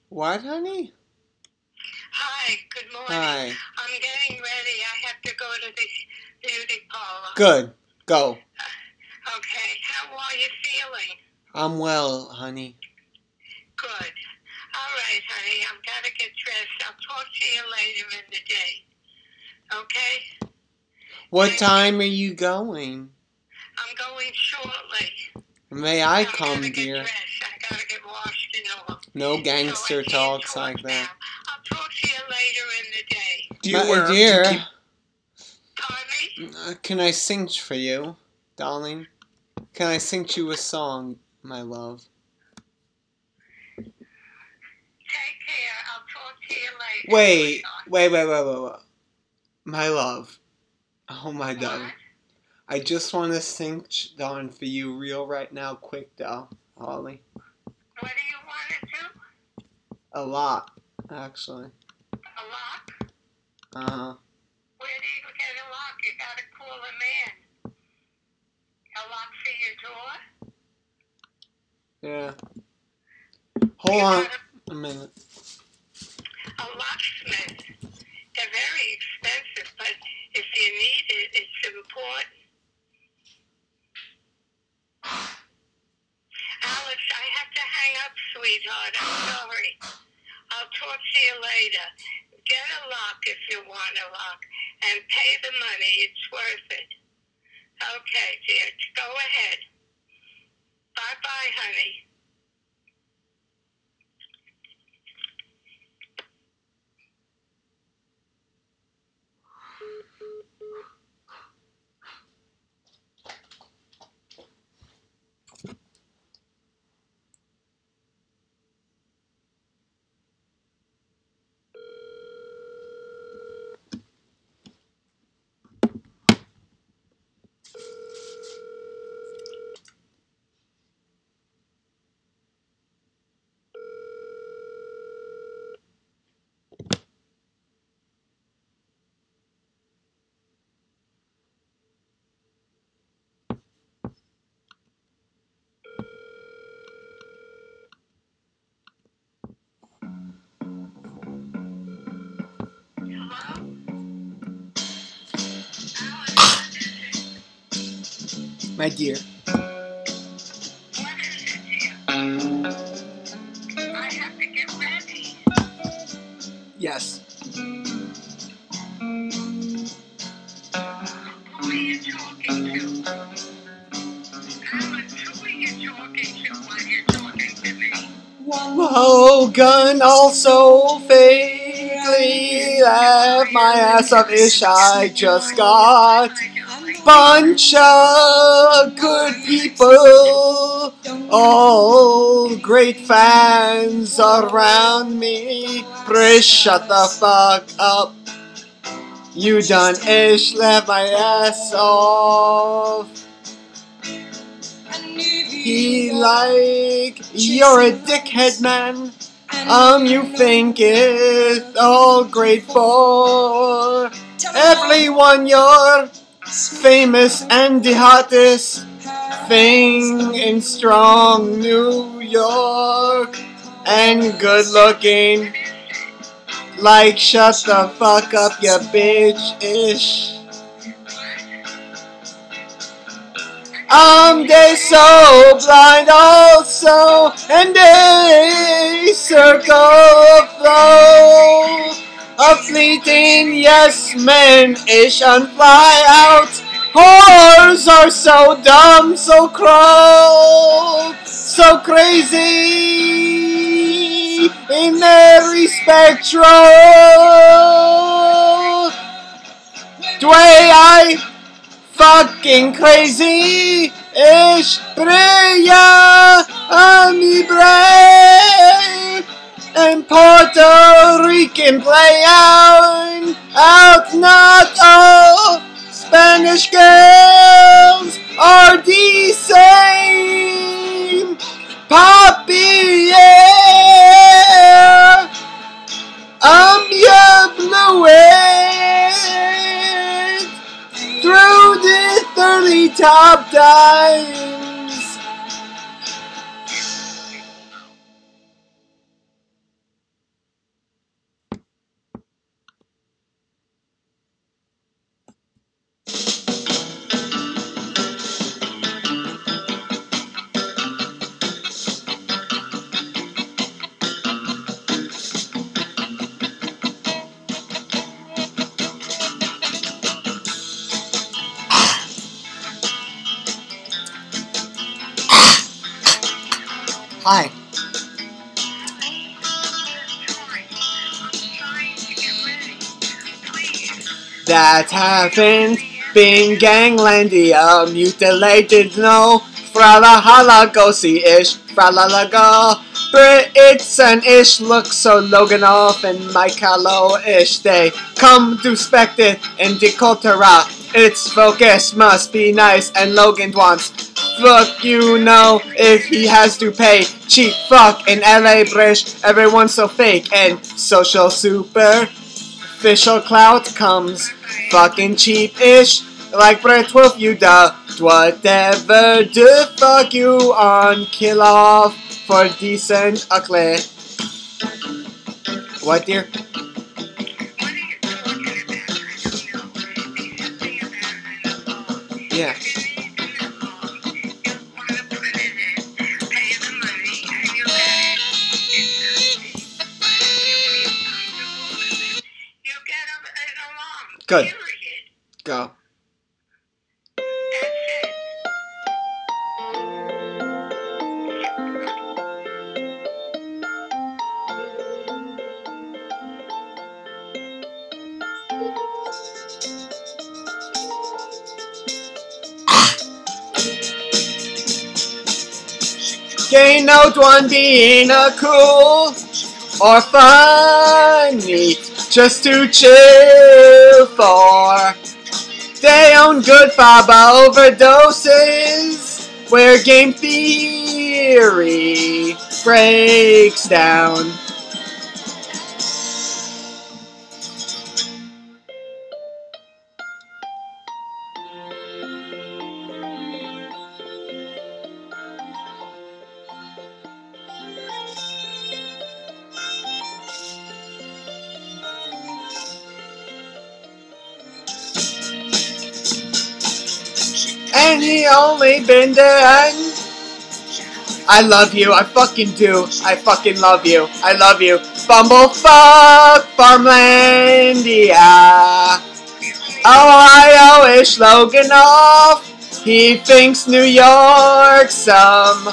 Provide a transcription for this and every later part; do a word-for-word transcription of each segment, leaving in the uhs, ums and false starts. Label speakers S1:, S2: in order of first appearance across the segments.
S1: What, honey?
S2: Hi, good morning.
S1: Hi.
S2: I'm getting ready. I have to go to the beauty parlor.
S1: Good. Go.
S2: Okay, how are you feeling?
S1: I'm well, honey.
S2: Good. All right, honey, I've got to get dressed. I'll talk to you later in the day. Okay?
S1: What
S2: Thank
S1: time are you going?
S2: I'm going shortly.
S1: May I
S2: I
S1: come,
S2: gotta get
S1: dear?
S2: dressed. I gotta get washed and all.
S1: No
S2: So
S1: gangster
S2: I can't
S1: talks
S2: talk
S1: like
S2: now.
S1: that.
S2: I'll talk to you later in the day.
S3: Do you,
S1: My
S3: uh,
S1: dear,
S3: do you keep...
S2: Pardon me?
S1: uh, can I sing for you, darling? Can I sing you a song, my love?
S2: Take care. I'll talk to you later.
S1: Wait,
S2: sweetheart.
S1: wait, wait, wait, wait, wait. My love. Oh, my dove.
S2: What?
S1: I just want to sing down for you real right now, quick, though, Holly.
S2: What do you want to do?
S1: A lot, actually.
S2: A lock?
S1: Uh-huh.
S2: Where do you get a lock? You gotta call a man. A lock for your door?
S1: Yeah. Hold
S2: You
S1: on
S2: gotta,
S1: a minute.
S2: a locksmith. They're very expensive, but if you need it, it's important. Alex, I have to hang up, sweetheart. I'm sorry. I'll talk to you later. Get a lock if you want a lock, and pay the money. It's worth it. Okay, dear. Go ahead. Bye-bye, honey. Hello?
S1: My dear.
S2: What is it, dear? I have to get ready.
S1: Yes.
S2: Who are you talking to? Alex, who are you talking to while you're talking to me?
S1: Hogan also fakely left my ass of ish I just got. Bunch of good people, all great fans around me. Please shut the fuck up. You done ish left my ass off. He like, you're a dickhead, man. Um, you think it's all great for everyone. You're famous and the hottest thing in strong New York, and good looking. Like, shut the fuck up, you bitch-ish. Um, they so blind also, and they circle of flow. A fleeting yes man-ish and fly out. Whores are so dumb, so cruel, so crazy in every spectrum. The way I fucking crazy ish brilla a mi brain, and Puerto Rican play out, out not all Spanish girls are the same. Poppy, yeah, I'm your bluet through the thirty top times. that haven't been ganglandia mutilated no frala hala go see ish frala la go Brits and ish look so Loganoff and Michaelo ish they come to spect it in Decontera its focus must be nice and Logan wants fuck you know if he has to pay cheap fuck in L A Brish everyone's so fake and social super official clout comes fucking cheap-ish like Brett Wolf you duh whatever the fuck you on kill off for decent ugly. What dear? Yeah. Good. Go. Can't no one being a cool or funny just to chill for they own good faba overdoses where game theory breaks down. And he only been there and I love you, I fucking do, I fucking love you, I love you. Bumblefuck Farmlandia. Ohio-ish Loganoff. He thinks New York some.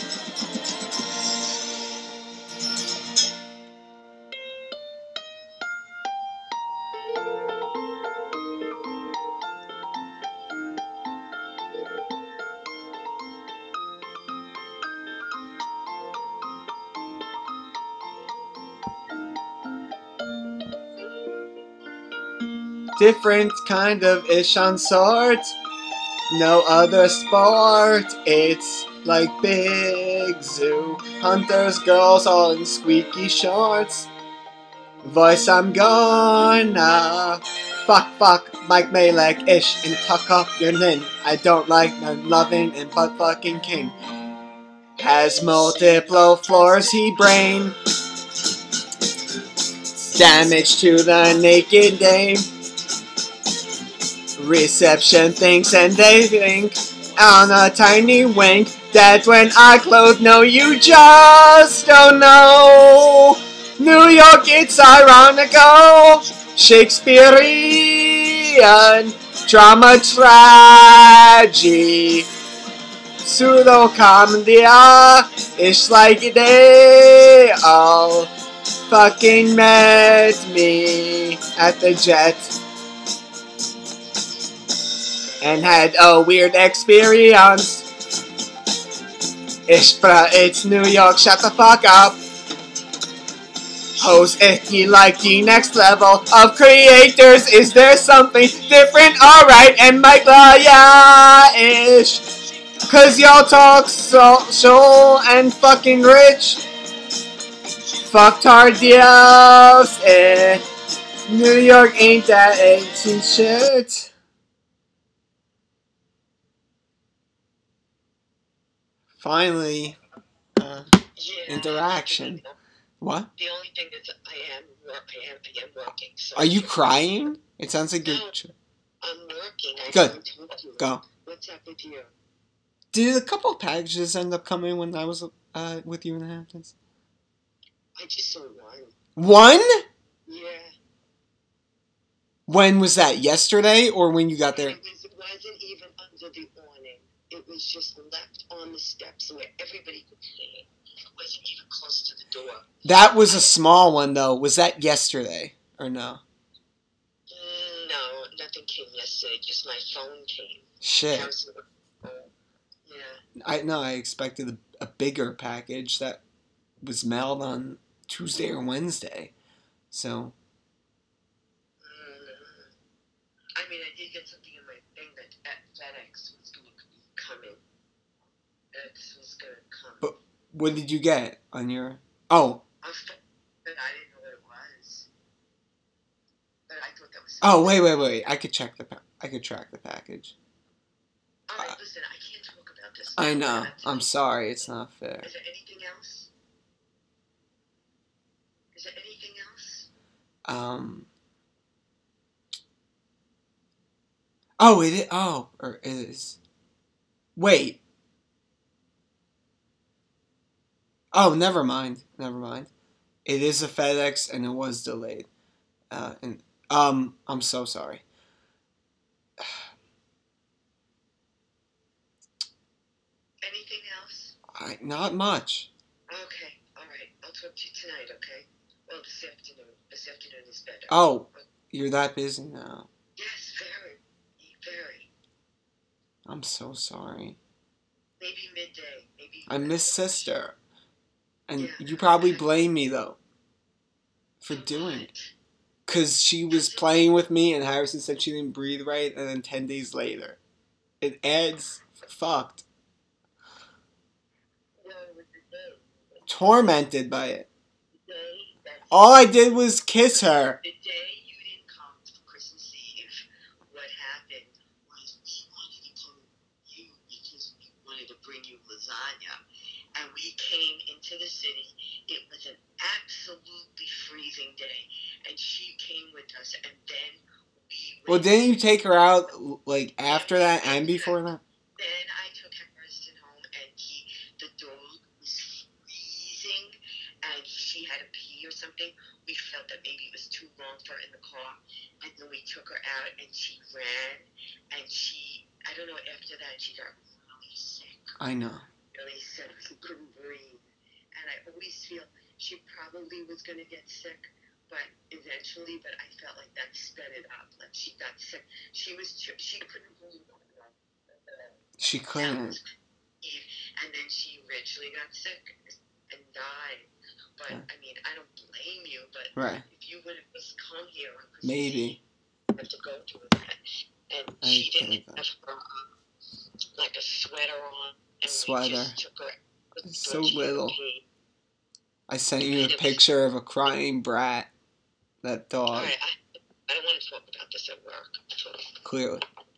S1: Different kind of ish on sort. No other sport. It's like Big Zoo. Hunters, girls all in squeaky shorts. Voice I'm gonna fuck fuck Mike Malek ish and tuck up your nin. I don't like none loving and butt fucking king. Has multiple floors he brain. Damage to the naked dame. Reception thinks and they think on a tiny wink that when I clothe no you just don't know. New York it's ironical Shakespearean drama tragedy pseudo comedia ish like they all fucking met me at the Jet and had a weird experience. Ish bruh, it's New York, shut the fuck up. Host icky like the next level of creators. Is there something different? Alright, and Mike Laya-ish. Cause y'all talk social and fucking rich. Fuck Tardios, eh. New York ain't that ancient shit. Finally, uh,
S3: yeah,
S1: interaction. What?
S3: The only thing is, I am, I am, I am working. So
S1: Are you crying? It sounds like you're.
S3: No, I'm working. I
S1: Good.
S3: can't talk to you.
S1: Go.
S3: What's up with you?
S1: Did a couple packages end up coming when I was uh, with you in the Hamptons?
S3: I just saw one.
S1: One?
S3: Yeah.
S1: When was that? Yesterday or when you got there?
S3: It, was, it wasn't even under the awning. It was just left on the steps where everybody could see. It wasn't even close to the door.
S1: That was a small one, though. Was that yesterday or no?
S3: No, yesterday. Just my phone came.
S1: Shit.
S3: Harrison, oh, yeah.
S1: I no, I expected a, a bigger package that was mailed on Tuesday or Wednesday. So.
S3: Mm, I mean, I did get something in my thing that at FedEx was going to be coming. FedEx was going to come.
S1: But what did you get on your? Oh.
S3: But I didn't know what it was. But I thought that was.
S1: Oh wait, wait, wait! I could check the. Pa- I could track the package.
S3: All right, listen. I can't talk about this.
S1: I know. I'm sorry. It's not fair.
S3: Is there anything else? Is there anything else?
S1: Um. Oh, it is. Oh, or it is. Wait. Oh, never mind. Never mind. It is a FedEx, and it was delayed. Uh, and um, I'm so sorry.
S3: Anything else?
S1: I not much.
S3: Okay. All right. I'll talk to you tonight. Okay. Well, this afternoon. This afternoon is better.
S1: Oh, you're that busy now.
S3: Yes, very, very.
S1: I'm so sorry.
S3: Maybe midday. Maybe.
S1: I miss sister. And
S3: Yeah.
S1: you probably blame me, though, for
S3: For
S1: doing
S3: what?
S1: it. Because she was playing with me, and Harrison said she didn't breathe right, and then ten days later. It adds fucked.
S3: No, it was the day.
S1: Tormented by it.
S3: The day that.
S1: All I did was kiss her.
S3: The day you didn't come for Christmas Eve, what happened was we wanted to come to you because we wanted to bring you lasagna. And we came into the city. It was an absolutely freezing day. And she came with us. And then we went.
S1: Well, didn't you take her out, like, after that and before that?
S3: Then I took Harrison home, and he, the dog was freezing, and she had to pee or something. We felt that maybe it was too long for her in the car, and then we took her out, and she ran, and she, I don't know, after that, she got really sick.
S1: I know.
S3: Really sick. She couldn't breathe. And I always feel she probably was going to get sick, but eventually, but I felt like that sped it up. Like she got sick. She was, she couldn't breathe.
S1: She couldn't.
S3: And then she eventually got sick and died. But,
S1: Yeah.
S3: I mean, I don't blame you, but
S1: Right.
S3: if you would have just come here on Christmas
S1: Maybe.
S3: Eve, have to go through that. And
S1: I
S3: she
S1: get
S3: didn't
S1: that.
S3: have her, um, like a sweater on. And
S1: Sweater.
S3: we just took her.
S1: It's so
S3: she had to
S1: little.
S3: pee.
S1: I sent you a picture of a crying brat. That dog.
S3: All right, I, I don't want to talk about this at work.
S1: Clearly.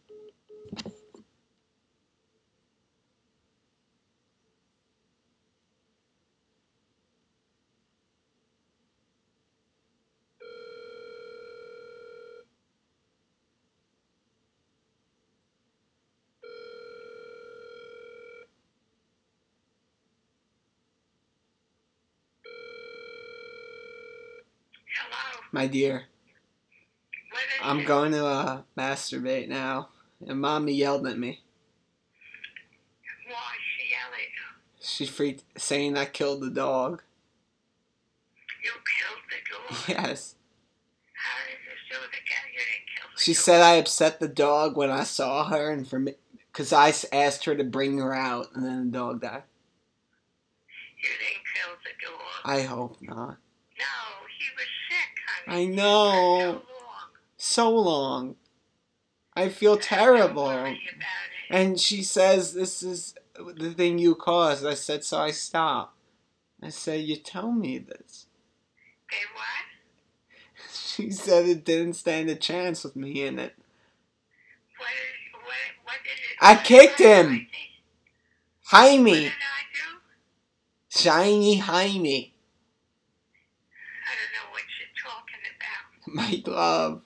S2: Hello?
S1: My dear,
S2: What is
S1: I'm
S2: it?
S1: going to uh, masturbate now. And Mommy yelled at me.
S2: Why she yell at you?
S1: She freaked, saying I killed the dog.
S2: You killed the dog?
S1: Yes.
S2: How did you do the cat? You didn't kill the
S1: She
S2: dog.
S1: said I upset the dog when I saw her, and for me, because I s- asked her to bring her out, and then the dog died.
S2: You didn't kill the dog.
S1: I hope not.
S2: No, he was sick, honey.
S1: I
S2: For so
S1: know.
S2: long.
S1: So long. I feel terrible.
S2: Don't worry about it.
S1: And she says, this is the thing you caused. I said, so I stopped. I said, you tell me this.
S2: They what?
S1: She said it didn't stand a chance with me in it.
S2: What, is, what, what did it...
S1: I
S2: what
S1: kicked
S2: did I
S1: him.
S2: do? What
S1: Jaime.
S2: did I do?
S1: Shiny Jaime.
S2: I don't know what you're talking about.
S1: My love.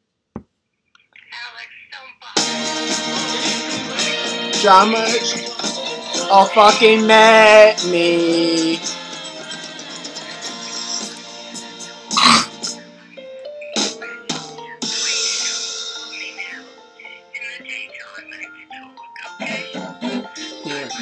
S2: Alex, don't bother.
S1: Drama all fucking met me. Yeah.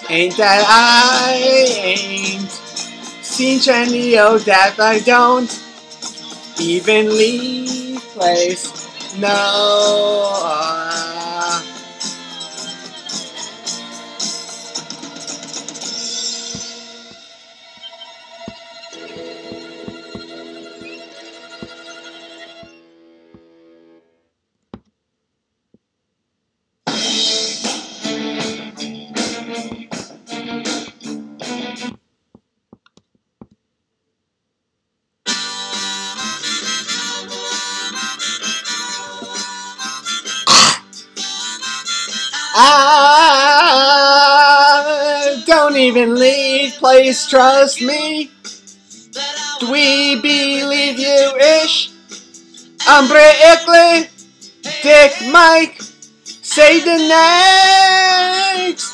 S1: Ain't that I ain't seen Chanio that I don't even leave place. No. Uh, I don't even leave place, trust me. We believe you ish. Hombre Ickly, Dick Mike, say the next.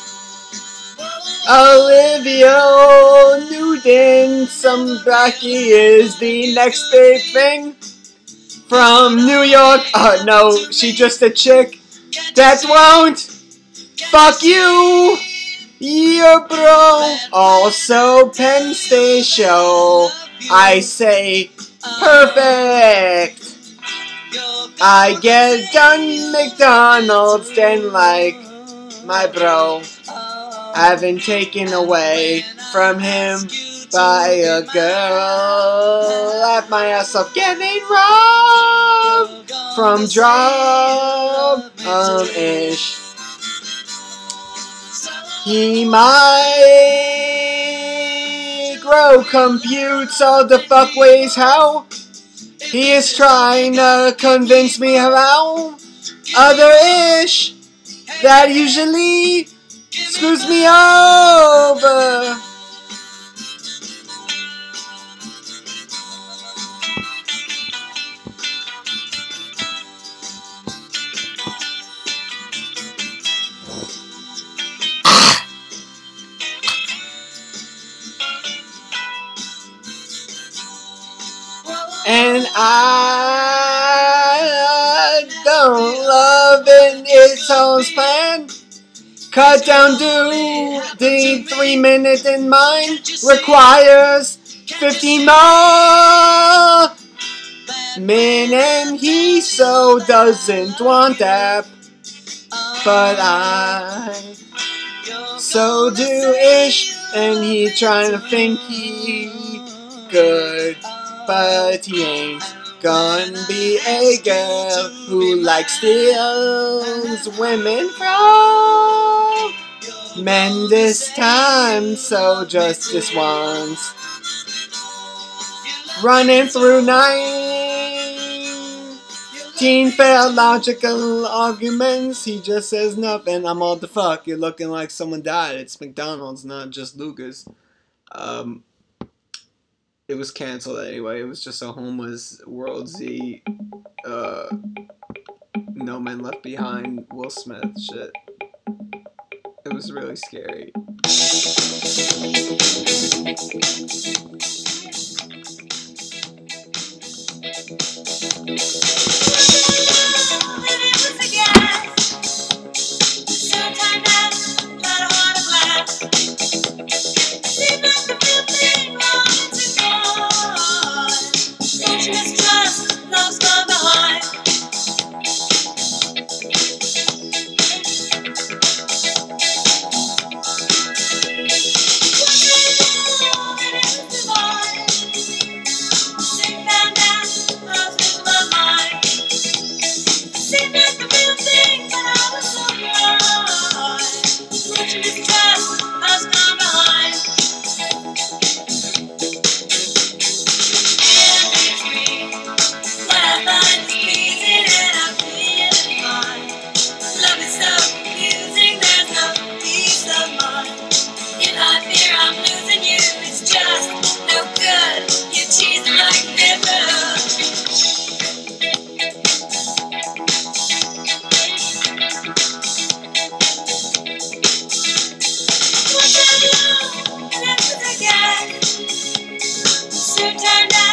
S1: Olivia Newton, somebody is the next big thing. From New York, oh no, she just a chick that won't fuck you, your bro. Also Penn Station, I say perfect. I get done McDonald's, then like my bro, I've been taken away from him by a girl. At my ass off getting robbed from job um ish. He might grow computes all the fuckways how he is trying to convince me how other ish that usually screws me over. And I don't love it, it's all planned. Cut down to the three minute in mine requires fifteen more min, and he so doesn't want that, but I so do ish, and he trying to think he good, but he ain't gonna be a girl who likes steals women from men this time, so just this once. Running through nineteen failed logical arguments, he just says nothing. I'm all the fuck, you're looking like someone died. It's McDonald's, not just Lucas. Um... It was canceled anyway. It was just a homeless World Z, uh, No Men Left Behind, Will Smith shit. It was really scary.
S4: Turned out